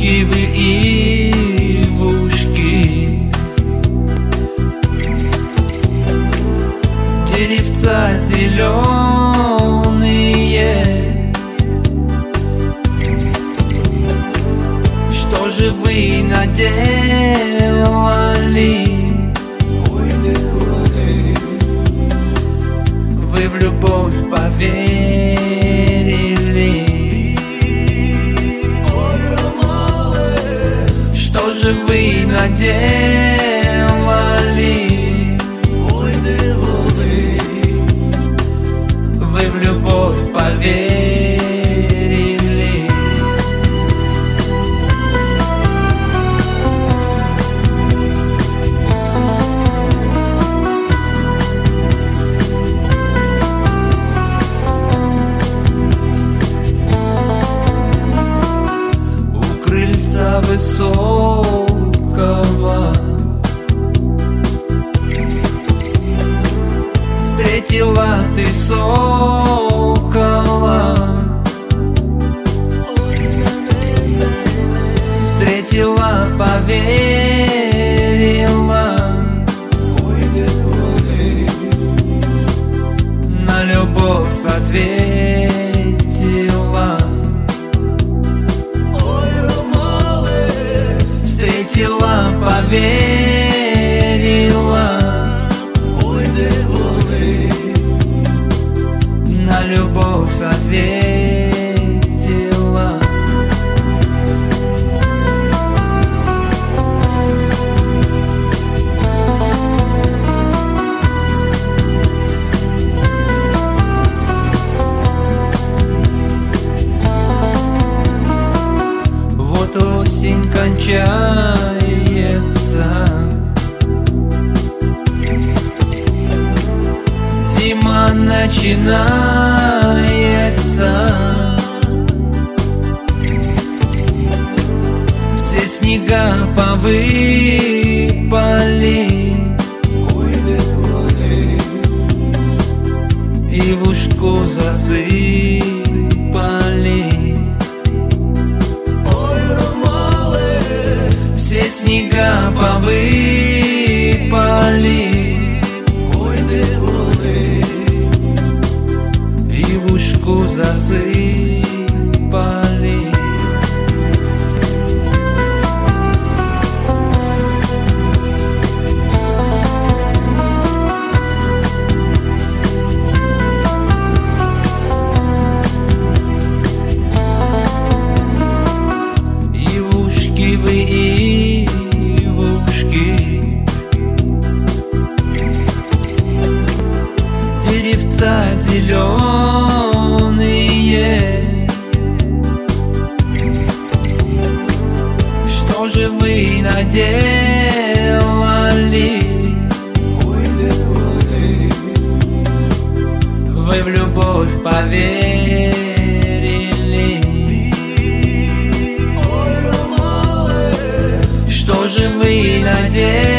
Ивушки вы, ивушки, деревца зеленые, что же вы наделали? Вы в любовь поверили. Что же вы наделали? Вы в любовь поверили. У крыльца высокого встретила ты сокола, встретила, поверила, на любовь ответила. Встретила, поверила, на любовь ответила. Вот осень кончается, зима начинается, все снега повыпали, ивушку засыпали. Все снега повыпали, ивушку засыпали. Ивушки вы, ивушки, деревца зеленые, что же вы наделали? Вы в любовь поверили. Что же вы наделали?